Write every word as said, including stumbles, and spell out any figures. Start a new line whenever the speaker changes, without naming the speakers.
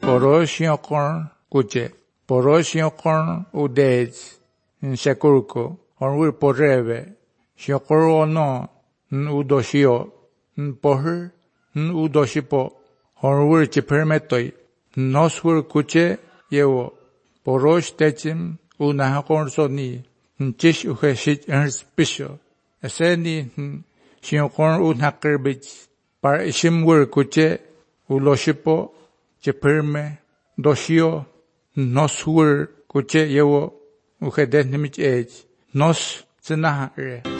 Poroshiokon kuche. Poroshiokon udej. Shakurko. Onwir porreve. Shokoro no. Udoshio. Poher. Udoshipo. Onwir chipermetoi. Noswir kuche yewo. Porosh techim. Unahakon soni. Chish uheshit erspisho. Eseni. Shiokon unhakerbich. Par ishimwir kuche. Uloshipo. Chiperme. Doshio. Noswir kuche yewo. Ujedes nimich age. Nos. Tsinahare.